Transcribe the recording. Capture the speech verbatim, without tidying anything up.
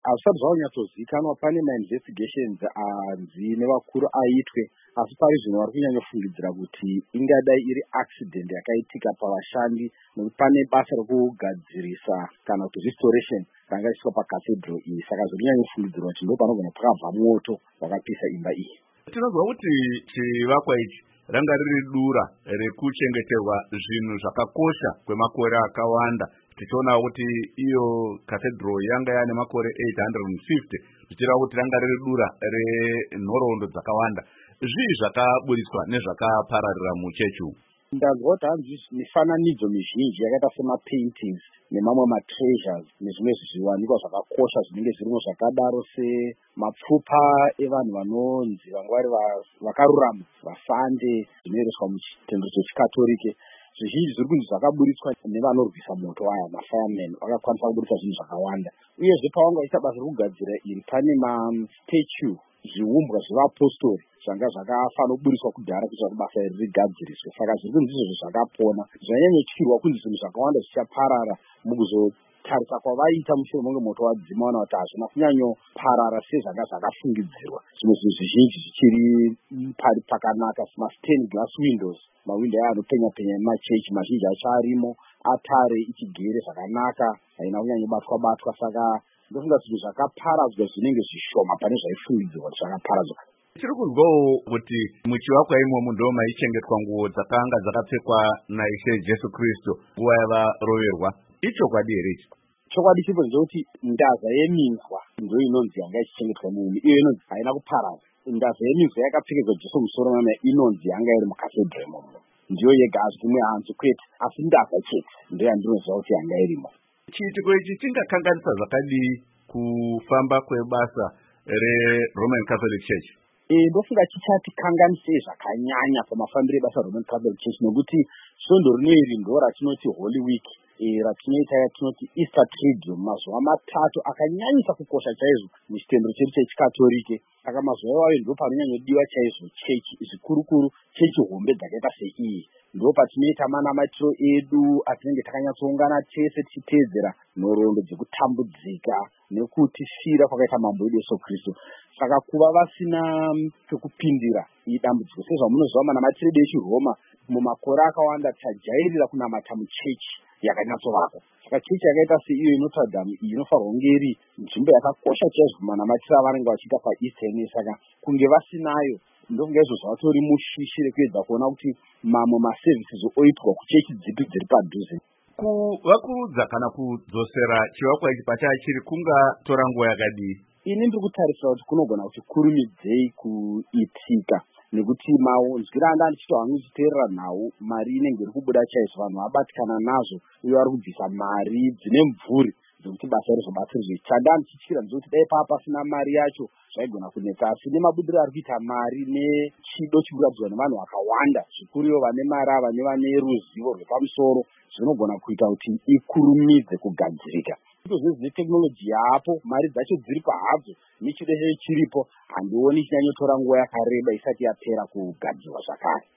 hazvisati zvanyatsozivikanwa. Pane mainvestigations anzi nevakuru aitwe, asi pari zvino vari kunyanyofungidzira kuti ingadai iri accident yakaitika pavashandi, nekuti pane basa rekugadzirisa kana kuti restoration ranga richiitwa pacathedral iyi. Saka zviri kunyanyofungidzirwa kuti ndo panogona pakabva moto wakapisa imba iyi. Tinozwa kuti chivakwa ichi ranga riri dura rekuchengeterwa zvinhu zvakakosha kwemakore akawanda. Tichiona kuti iyo cathedral yanga yane makore eight hundred fifty, tichireva kuti ranga riri dura renhoroondo dzakawanda. Zvii zvakaburiswa nezvakapararira muchechi umu? Ndazwa kuti hanzi mifananidzo mizhinji yakaita semapaintings nemamwe matreasures nezvimwe zviwanikwa zvakakosha zvinenge zvirimo zvakadaro semapfupa evanhu vanonzi vanga vari vakarurama vafande zvinoereswa muchitendero chechikatolike. Zvizhinji zviri kunzi zvakaburitswa nevanorwisa moto vaya, mafiremen vakakwanisa kuburitsa zvinhu zvakawanda. Uyezve pavanga vachiita basa rekugadzira iri, pane mastatue zviumbwa zvevapostori zvanga zvakafanira kuburiswa kudhara kuitira kuti basa iri rigadziriswe. Saka zviri kunzi izvozvo zvakapona. Zvanyanyotyrwa kunzi zvinhu zvakawanda zvichaparara mukuzotarisa kwavaita mushure monge moto wadzima, wana kuti hazvina kunyanyoparara sezvanga zvakafungidzirwa. Zvimwe zvinhu zvizhinji zvichiri pari pakanaka, semastained glass windows, mawindo aya anopenya-penya emachechi mazhinji acho arimo, atare ichigere zvakanaka, haina kunyanyobatwa-batwa. Saka ndofunga zvinhu zvakaparadzwa zvinenge zvishoma pane zvaifungidzirwa kuti zvakaparadzwa. Tiri kuzwawo kuti muchivakwa imomo ndo maichengetwa nguo dzakanga dzakapfekwa naIshe Jesu Kristu nguva yavaroverwa. Ichokwadi here ichi? Chokwadi chipo ndechekuti ndaza yeminzwa ndo inonzi yanga ichichengetwa mumu, iyo inonzi haina kuparadzwa. Ndaza yeminzwa yakapfekedzwa Jesu musoro mama inonzi yanga iri mucathedral imomo, ndiyo yega hazvimwe hanzi kwete, asi ndaza chete ndo yandinoziva kuti yanga irimo. Chiitiko ichi chingakanganisa zvakadii kufamba kwebasa reRoman Catholic Church? Eh, ndofunga chichatikanganise zvakanyanya pamafambiro ebasa reRoman Catholic Church, nekuti svondo rino iri ndo ratinoti Holy Week, eh, ratinoita yatinoti Easter Triduum, mazuva matatu akanyanyisa kukosha chaizvo muchitendero chedu chechikatolike. Saka mazuva iwayo ndo panonyanyodiwa chaizvo chechi zvikurukuru, chechi hombe dzakaita seiyi. Ndo patinoita manamatiro edu atinenge takanyatsoungana tese tichiteedzera nhoroondo dzekutambudzika nekutifira kwakaita mambo edu Yesu Kristu. Saka kuva vasina pekupindira idambudziko, sezvamunoziva manamatiro edu echiRoma mumakore akawanda tajairira kunamata muchechi yakanyatsovakwa. Saka chechi yakaita seiyo Notre Dame iyi inofanirwa kunge iri nzvimbo yakakosha chaizvo manamatiro avanenge vachiita paEaster ine. Saka kunge vasinayo ndofunga izvo zvatori mushishi rekuedza kuona kuti mamwe maservices oitwa kuchechi dzipi dziri padhuze. Kuvakurudza kana kudzosera chivakwa ichi pachachiri kungatora nguva yakadii? Ini ndiri kutarisira kuti kunogona kuti kurumidzei kuitika, nekuti manzwira anda ndichito hangu ndichiteerera nhau, mari inenge iri kubuda chaizvo, vanhu vabatikana nazvo uye vari kubvisa mari dzine mvuri dzekuti basa rizobatsirizve. Chanda ndichityira ndizoti dai paa pasina mari yacho zvaigona kunetsa, asi nemabudiro ari kuita mari nechido chikuratidzwa nevanhu vakawanda, zvikuru ivo vane mari ava nevane ruzivo rwepamusoro, zvinogona kuita kuti ikurumidze kugadzirika. Zvine tekinoloji yaapo, mari dzacho dziri pahadzo, nechido chacho chiripo, handioni chinyanyotora nguva yakareba isati yapera kugadzirwa zvakare.